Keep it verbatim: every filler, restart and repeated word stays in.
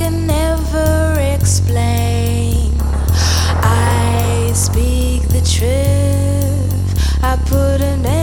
can never explain. I speak the truth. I put an end